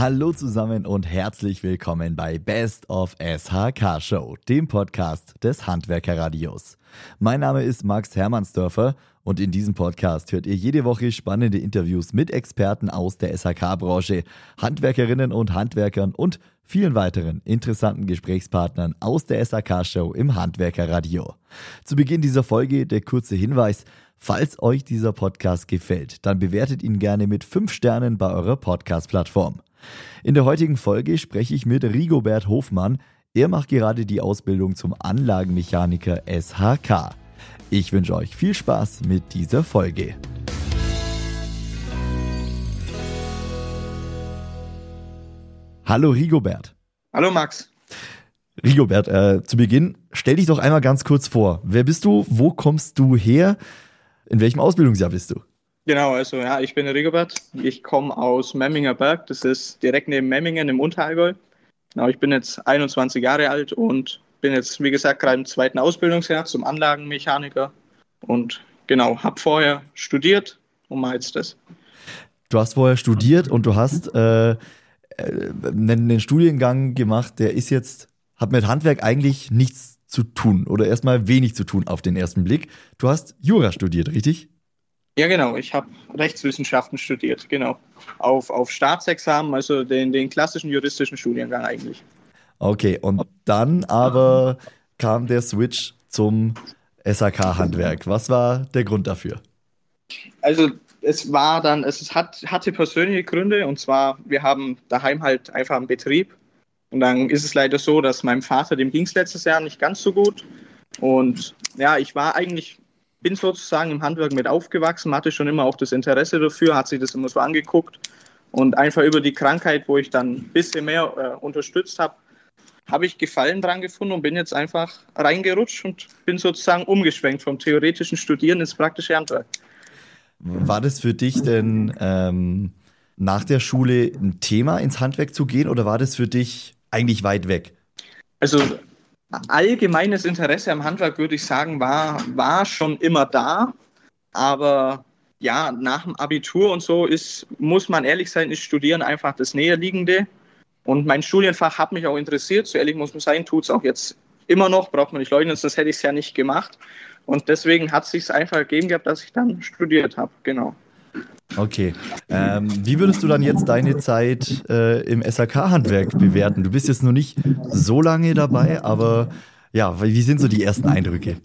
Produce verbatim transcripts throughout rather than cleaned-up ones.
Hallo zusammen und herzlich willkommen bei Best of S H K Show, dem Podcast des Handwerkerradios. Mein Name ist Max Hermannsdörfer und in diesem Podcast hört ihr jede Woche spannende Interviews mit Experten aus der S H K-Branche, Handwerkerinnen und Handwerkern und vielen weiteren interessanten Gesprächspartnern aus der S H K-Show im Handwerkerradio. Zu Beginn dieser Folge der kurze Hinweis: Falls euch dieser Podcast gefällt, dann bewertet ihn gerne mit fünf Sternen bei eurer Podcast-Plattform. In der heutigen Folge spreche ich mit Rigobert Hofmann. Er macht gerade die Ausbildung zum Anlagenmechaniker S H K. Ich wünsche euch viel Spaß mit dieser Folge. Hallo Rigobert. Hallo Max. Rigobert, äh, zu Beginn stell dich doch einmal ganz kurz vor. Wer bist du? Wo kommst du her? In welchem Ausbildungsjahr bist du? Genau, also ja, ich bin Rigobert. Ich komme aus Memminger Berg. Das ist direkt neben Memmingen im Unterallgäu. Genau, ich bin jetzt einundzwanzig Jahre alt und bin jetzt, wie gesagt, gerade im zweiten Ausbildungsjahr zum Anlagenmechaniker. Und genau, habe vorher studiert und mache jetzt das. Du hast vorher studiert und du hast äh, einen, einen Studiengang gemacht, der ist jetzt, hat mit Handwerk eigentlich nichts zu tun oder erstmal wenig zu tun auf den ersten Blick. Du hast Jura studiert, richtig? Ja, genau. Ich habe Rechtswissenschaften studiert, genau. Auf, auf Staatsexamen, also den, den klassischen juristischen Studiengang eigentlich. Okay, und dann aber kam der Switch zum S H K-Handwerk. Was war der Grund dafür? Also es war dann, es hat, hatte persönliche Gründe, und zwar, wir haben daheim halt einfach einen Betrieb. Und dann ist es leider so, dass meinem Vater, dem ging es letztes Jahr nicht ganz so gut. Und ja, ich war eigentlich, bin sozusagen im Handwerk mit aufgewachsen, hatte schon immer auch das Interesse dafür, hat sich das immer so angeguckt. Und einfach über die Krankheit, wo ich dann ein bisschen mehr äh, unterstützt habe, habe ich Gefallen dran gefunden und bin jetzt einfach reingerutscht und bin sozusagen umgeschwenkt vom theoretischen Studieren ins praktische Handwerk. War das für dich denn ähm, nach der Schule ein Thema, ins Handwerk zu gehen, oder war das für dich eigentlich weit weg? Also allgemeines Interesse am Handwerk, würde ich sagen, war, war schon immer da. Aber ja, nach dem Abitur und so ist, muss man ehrlich sein, ist Studieren einfach das Näherliegende. Und mein Studienfach hat mich auch interessiert. So ehrlich muss man sein, tut es auch jetzt immer noch, braucht man nicht leugnen, sonst hätte ich es ja nicht gemacht. Und deswegen hat es sich einfach ergeben gehabt, dass ich dann studiert habe, genau. Okay. Ähm, wie würdest du dann jetzt deine Zeit äh, im S H K-Handwerk bewerten? Du bist jetzt noch nicht so lange dabei, aber ja, wie sind so die ersten Eindrücke?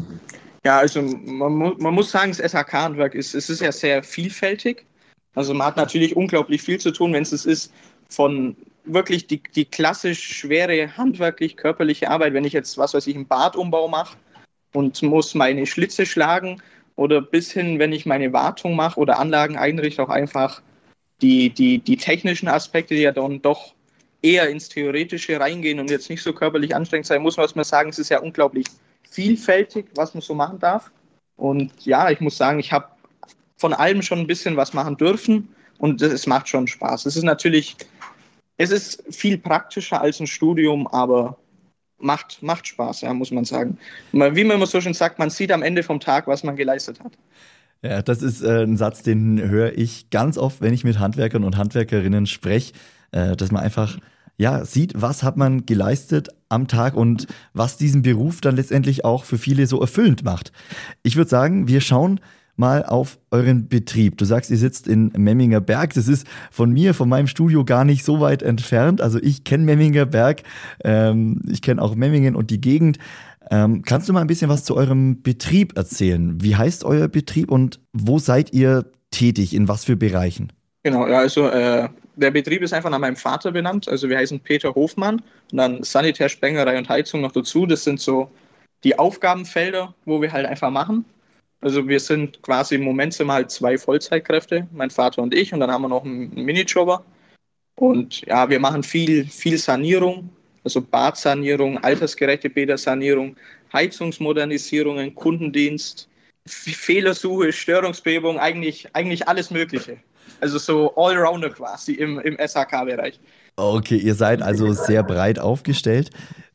Ja, also man, mu- man muss sagen, das S H K-Handwerk ist, es ist ja sehr vielfältig. Also man hat natürlich unglaublich viel zu tun, wenn es es ist von wirklich die, die klassisch schwere handwerklich-körperliche Arbeit, wenn ich jetzt, was weiß ich, einen Badumbau mache und muss meine Schlitze schlagen, oder bis hin, wenn ich meine Wartung mache oder Anlagen einrichte, auch einfach die, die, die technischen Aspekte, die ja dann doch eher ins Theoretische reingehen und jetzt nicht so körperlich anstrengend sein, muss man sagen, es ist ja unglaublich vielfältig, was man so machen darf. Und ja, ich muss sagen, ich habe von allem schon ein bisschen was machen dürfen und es macht schon Spaß. Es ist natürlich, es ist viel praktischer als ein Studium, aber Macht, macht Spaß, ja, muss man sagen. Wie man immer so schön sagt, man sieht am Ende vom Tag, was man geleistet hat. Ja, das ist äh, ein Satz, den höre ich ganz oft, wenn ich mit Handwerkern und Handwerkerinnen spreche, äh, dass man einfach ja, sieht, was hat man geleistet am Tag und was diesen Beruf dann letztendlich auch für viele so erfüllend macht. Ich würde sagen, wir schauen mal auf euren Betrieb. Du sagst, ihr sitzt in Memminger Berg. Das ist von mir, von meinem Studio gar nicht so weit entfernt. Also ich kenne Memminger Berg. Ähm, ich kenne auch Memmingen und die Gegend. Ähm, kannst du mal ein bisschen was zu eurem Betrieb erzählen? Wie heißt euer Betrieb und wo seid ihr tätig? In was für Bereichen? Genau, ja, also äh, der Betrieb ist einfach nach meinem Vater benannt. Also wir heißen Peter Hofmann und dann Sanitär, Sprengerei und Heizung noch dazu. Das sind so die Aufgabenfelder, wo wir halt einfach machen. Also wir sind quasi im Moment sind wir halt zwei Vollzeitkräfte, mein Vater und ich, und dann haben wir noch einen Minijobber. Und ja, wir machen viel, viel Sanierung, also Badsanierung, altersgerechte Bädersanierung, Heizungsmodernisierungen, Kundendienst, Fehlersuche, Störungsbehebung, eigentlich, eigentlich alles Mögliche. Also so Allrounder quasi im, im S H K-Bereich. Okay, ihr seid also sehr breit aufgestellt.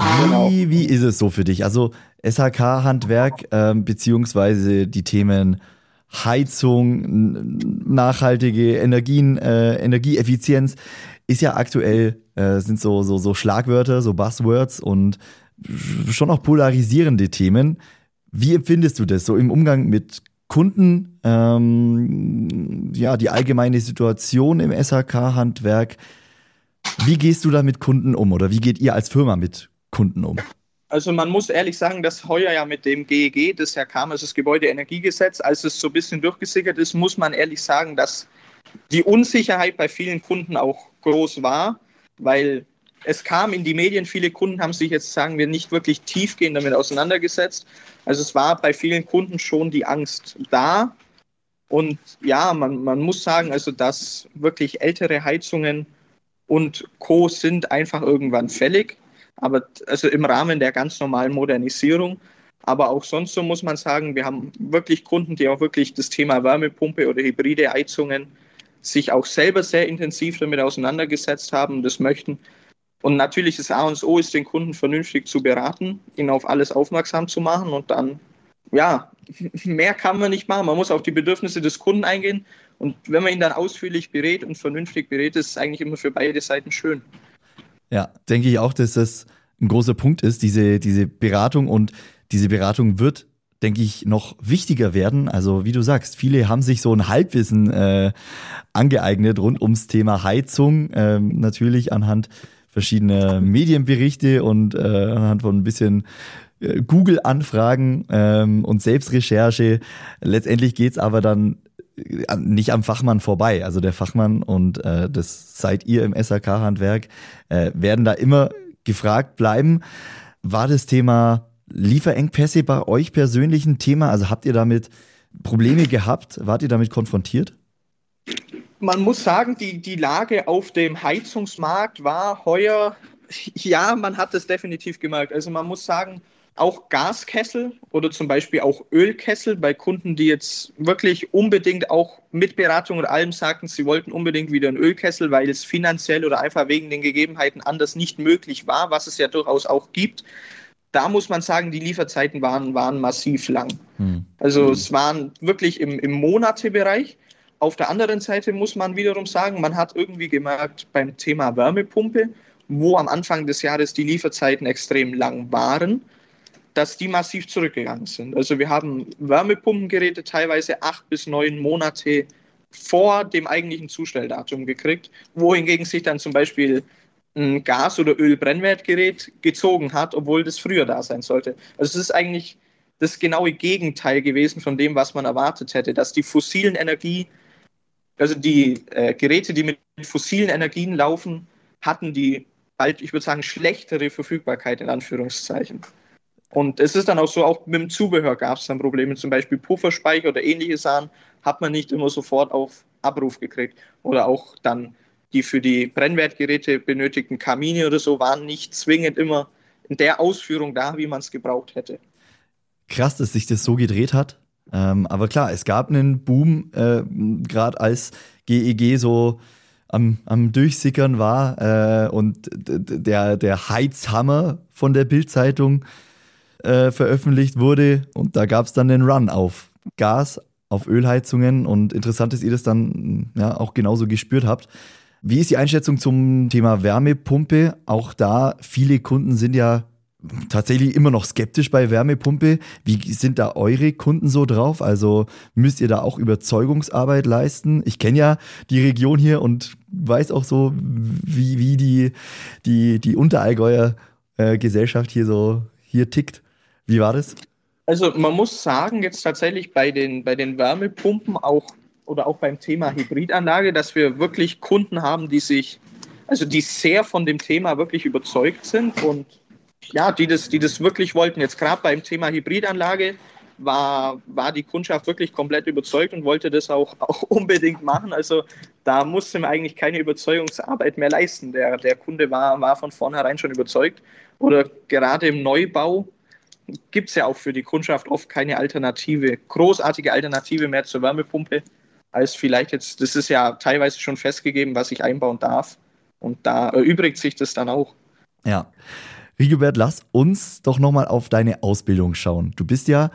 Wie, wie ist es so für dich? Also S H K-Handwerk ähm, beziehungsweise die Themen Heizung, nachhaltige Energien, äh, Energieeffizienz ist ja aktuell, äh, sind so, so, so Schlagwörter, so Buzzwords und schon auch polarisierende Themen. Wie empfindest du das so im Umgang mit Kunden, ähm, ja, die allgemeine Situation im S H K-Handwerk? Wie gehst du da mit Kunden um oder wie geht ihr als Firma mit Kunden um? Also man muss ehrlich sagen, dass heuer ja mit dem G E G, das ja kam, also das Gebäudeenergiegesetz, als es so ein bisschen durchgesickert ist, muss man ehrlich sagen, dass die Unsicherheit bei vielen Kunden auch groß war, weil es kam in die Medien, viele Kunden haben sich jetzt, sagen wir, nicht wirklich tiefgehend damit auseinandergesetzt. Also es war bei vielen Kunden schon die Angst da. Und ja, man, man muss sagen, also dass wirklich ältere Heizungen und Co. sind einfach irgendwann fällig. Aber also im Rahmen der ganz normalen Modernisierung. Aber auch sonst so muss man sagen, wir haben wirklich Kunden, die auch wirklich das Thema Wärmepumpe oder hybride Heizungen sich auch selber sehr intensiv damit auseinandergesetzt haben, das möchten. Und natürlich das A und O ist, den Kunden vernünftig zu beraten, ihn auf alles aufmerksam zu machen und dann, ja, mehr kann man nicht machen. Man muss auf die Bedürfnisse des Kunden eingehen und wenn man ihn dann ausführlich berät und vernünftig berät, ist es eigentlich immer für beide Seiten schön. Ja, denke ich auch, dass das ein großer Punkt ist, diese, diese Beratung und diese Beratung wird, denke ich, noch wichtiger werden. Also wie du sagst, viele haben sich so ein Halbwissen äh, angeeignet rund ums Thema Heizung, ähm, natürlich anhand verschiedener Medienberichte und äh, anhand von ein bisschen äh, Google-Anfragen ähm, und Selbstrecherche. Letztendlich geht's aber dann nicht am Fachmann vorbei. Also der Fachmann und äh, das seid ihr im S H K-Handwerk, äh, werden da immer gefragt bleiben. War das Thema Lieferengpässe bei euch persönlich ein Thema? Also habt ihr damit Probleme gehabt? Wart ihr damit konfrontiert? Man muss sagen, die, die Lage auf dem Heizungsmarkt war heuer, ja, man hat es definitiv gemerkt. Also man muss sagen, auch Gaskessel oder zum Beispiel auch Ölkessel bei Kunden, die jetzt wirklich unbedingt auch mit Beratung und allem sagten, sie wollten unbedingt wieder einen Ölkessel, weil es finanziell oder einfach wegen den Gegebenheiten anders nicht möglich war, was es ja durchaus auch gibt. Da muss man sagen, die Lieferzeiten waren, waren massiv lang. Hm. Also hm. es waren wirklich im, im Monatebereich. Auf der anderen Seite muss man wiederum sagen, man hat irgendwie gemerkt beim Thema Wärmepumpe, wo am Anfang des Jahres die Lieferzeiten extrem lang waren, dass die massiv zurückgegangen sind. Also wir haben Wärmepumpengeräte teilweise acht bis neun Monate vor dem eigentlichen Zustelldatum gekriegt, wohingegen sich dann zum Beispiel ein Gas- oder Ölbrennwertgerät gezogen hat, obwohl das früher da sein sollte. Also es ist eigentlich das genaue Gegenteil gewesen von dem, was man erwartet hätte, dass die fossilen Energie, also die äh, Geräte, die mit fossilen Energien laufen, hatten die bald, ich würde sagen, schlechtere Verfügbarkeit in Anführungszeichen. Und es ist dann auch so, auch mit dem Zubehör gab es dann Probleme, zum Beispiel Pufferspeicher oder ähnliche Sachen hat man nicht immer sofort auf Abruf gekriegt. Oder auch dann die für die Brennwertgeräte benötigten Kamine oder so waren nicht zwingend immer in der Ausführung da, wie man es gebraucht hätte. Krass, dass sich das so gedreht hat. Ähm, aber klar, es gab einen Boom, äh, gerade als G E G so am, am Durchsickern war äh, und d- der, der Heizhammer von der Bild-Zeitung Äh, veröffentlicht wurde und da gab es dann den Run auf Gas, auf Ölheizungen und interessant, dass ihr das dann ja auch genauso gespürt habt. Wie ist die Einschätzung zum Thema Wärmepumpe? Auch da, viele Kunden sind ja tatsächlich immer noch skeptisch bei Wärmepumpe. Wie sind da eure Kunden so drauf? Also müsst ihr da auch Überzeugungsarbeit leisten? Ich kenne ja die Region hier und weiß auch so, wie, wie die, die, die Unterallgäuer äh, Gesellschaft hier so hier tickt. Wie war das? Also man muss sagen, jetzt tatsächlich bei den, bei den Wärmepumpen auch oder auch beim Thema Hybridanlage, dass wir wirklich Kunden haben, die sich, also die sehr von dem Thema wirklich überzeugt sind und ja, die das, die das wirklich wollten. Jetzt gerade beim Thema Hybridanlage war, war die Kundschaft wirklich komplett überzeugt und wollte das auch, auch unbedingt machen. Also da musste man eigentlich keine Überzeugungsarbeit mehr leisten. Der, der Kunde war, war von vornherein schon überzeugt. Oder gerade im Neubau gibt es ja auch für die Kundschaft oft keine Alternative, großartige Alternative mehr zur Wärmepumpe, als vielleicht jetzt, das ist ja teilweise schon festgegeben, was ich einbauen darf. Und da erübrigt sich das dann auch. Ja. Rigobert, lass uns doch nochmal auf deine Ausbildung schauen. Du bist ja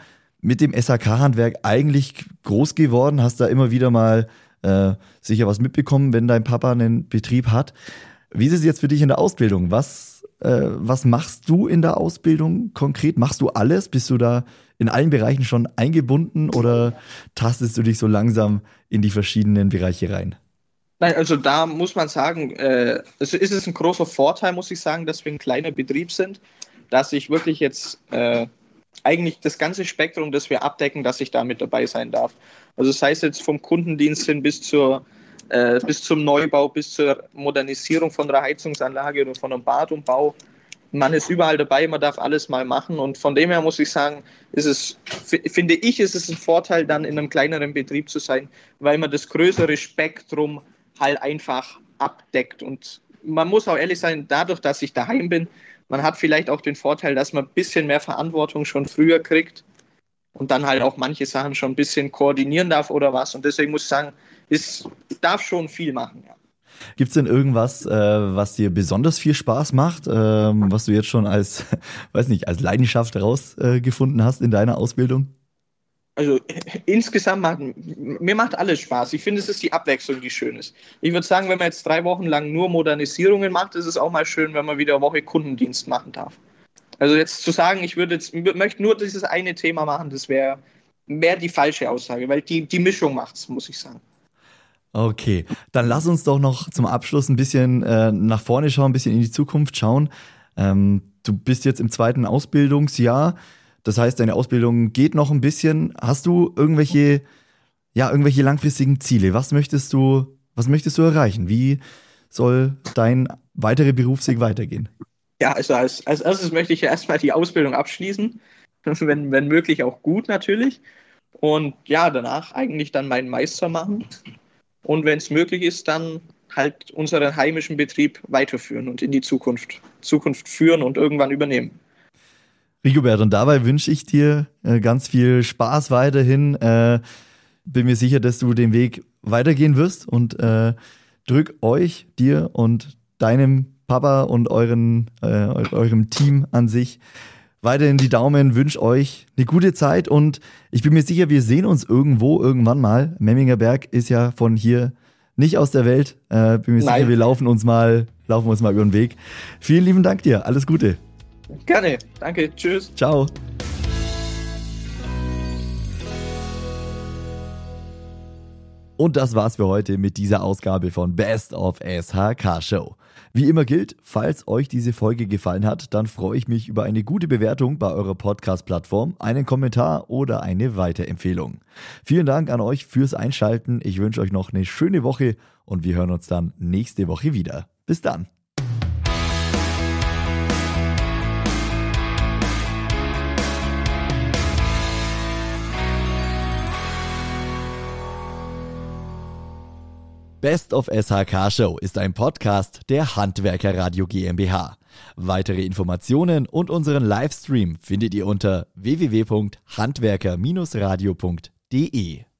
mit dem S H K-Handwerk eigentlich groß geworden, hast da immer wieder mal äh, sicher was mitbekommen, wenn dein Papa einen Betrieb hat. Wie ist es jetzt für dich in der Ausbildung? Was, äh, was machst du in der Ausbildung konkret? Machst du alles? Bist du da in allen Bereichen schon eingebunden oder tastest du dich so langsam in die verschiedenen Bereiche rein? Nein, also da muss man sagen, äh, es ist es ein großer Vorteil, muss ich sagen, dass wir ein kleiner Betrieb sind, dass ich wirklich jetzt äh, eigentlich das ganze Spektrum, das wir abdecken, dass ich da mit dabei sein darf. Also sei es jetzt vom Kundendienst hin bis zur äh, bis zum Neubau, bis zur Modernisierung von einer Heizungsanlage oder von einem Badumbau. Man ist überall dabei, man darf alles mal machen und von dem her muss ich sagen, ist es, f- finde ich, ist es ein Vorteil, dann in einem kleineren Betrieb zu sein, weil man das größere Spektrum halt einfach abdeckt. Und man muss auch ehrlich sein, dadurch, dass ich daheim bin, man hat vielleicht auch den Vorteil, dass man ein bisschen mehr Verantwortung schon früher kriegt und dann halt auch manche Sachen schon ein bisschen koordinieren darf oder was. Und deswegen muss ich sagen, es darf schon viel machen, ja. Gibt es denn irgendwas, äh, was dir besonders viel Spaß macht, ähm, was du jetzt schon als, weiß nicht, als Leidenschaft rausgefunden äh, hast in deiner Ausbildung? Also insgesamt macht mir macht alles Spaß. Ich finde, es ist die Abwechslung, die schön ist. Ich würde sagen, wenn man jetzt drei Wochen lang nur Modernisierungen macht, ist es auch mal schön, wenn man wieder eine Woche Kundendienst machen darf. Also jetzt zu sagen, ich würde jetzt möchte nur dieses eine Thema machen, das wäre wär die falsche Aussage, weil die, die Mischung macht es, muss ich sagen. Okay, dann lass uns doch noch zum Abschluss ein bisschen äh, nach vorne schauen, ein bisschen in die Zukunft schauen. Ähm, du bist jetzt im zweiten Ausbildungsjahr. Das heißt, deine Ausbildung geht noch ein bisschen. Hast du irgendwelche, ja, irgendwelche langfristigen Ziele? Was möchtest du, was möchtest du erreichen? Wie soll dein weiterer Berufsweg weitergehen? Ja, also als, als erstes möchte ich ja erstmal die Ausbildung abschließen, wenn, wenn möglich auch gut natürlich. Und ja, danach eigentlich dann meinen Meister machen. Und wenn es möglich ist, dann halt unseren heimischen Betrieb weiterführen und in die Zukunft, Zukunft führen und irgendwann übernehmen. Rigobert, und dabei wünsche ich dir äh, ganz viel Spaß weiterhin. Äh, bin mir sicher, dass du den Weg weitergehen wirst und äh, drück euch, dir und deinem Papa und euren, äh, eurem Team an sich weiterhin die Daumen, wünsche euch eine gute Zeit und ich bin mir sicher, wir sehen uns irgendwo irgendwann mal. Memminger Berg ist ja von hier nicht aus der Welt. Äh, bin mir Nein. sicher, wir laufen uns mal, laufen uns mal über den Weg. Vielen lieben Dank dir, alles Gute. Gerne, danke, tschüss. Ciao. Und das war's für heute mit dieser Ausgabe von Best of S H K Show. Wie immer gilt, falls euch diese Folge gefallen hat, dann freue ich mich über eine gute Bewertung bei eurer Podcast-Plattform, einen Kommentar oder eine Weiterempfehlung. Vielen Dank an euch fürs Einschalten. Ich wünsche euch noch eine schöne Woche und wir hören uns dann nächste Woche wieder. Bis dann. Best of S H K Show ist ein Podcast der Handwerker Radio GmbH. Weitere Informationen und unseren Livestream findet ihr unter w w w punkt handwerker Bindestrich radio punkt d e.